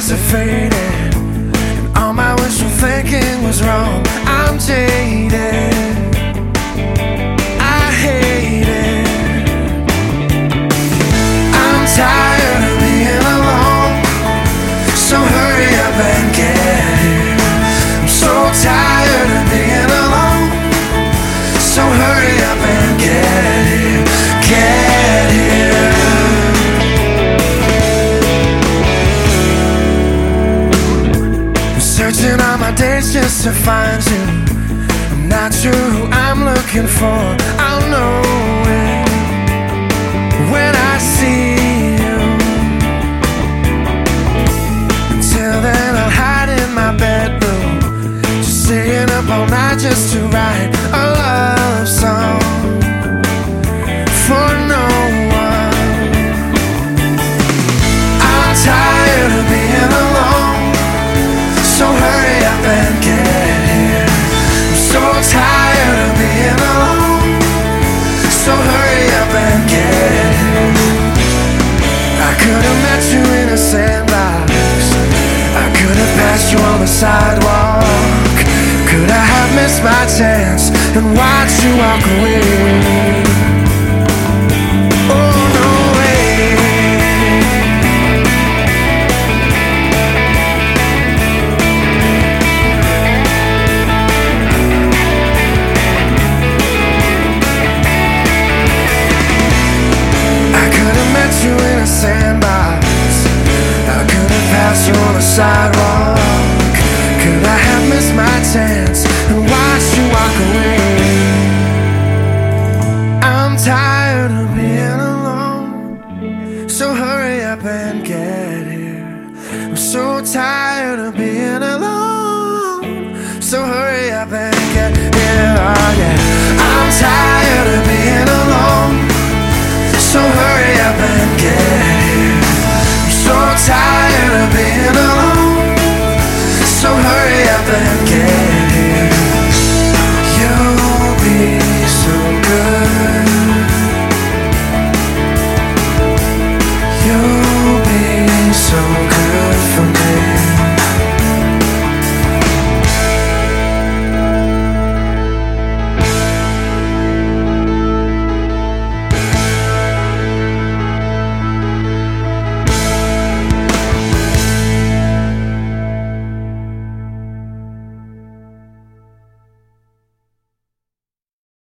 days are faded, and all my wishful thinking was wrong. I'm jaded, I hate it. I'm tired of being alone, so hurry up and get here. I'm so tired of being alone, so hurry up and get here. Get here. I'm searching all my days just to find you. I'm not sure who I'm looking for. I'll know it when I see you. Until then I'll hide in my bedroom, just staying up all night just to write a love song for no one. I'm tired of being alone, so hurry up and get here. I'm so tired of being alone, so hurry up and get here. I could have met you in a sandbox, I could have passed you on the sidewalk. Could I have missed my chance and watched you walk away? Oh, no way. I could have met you in a sandbox, I could have passed you on the sidewalk. Could I have missed my chance and watched you walk away? I'm tired of being alone, so hurry up and get here. I'm so tired of being alone, so hurry up and get here. Oh yeah. I'm tired of being alone, so hurry up and get here. I'm so tired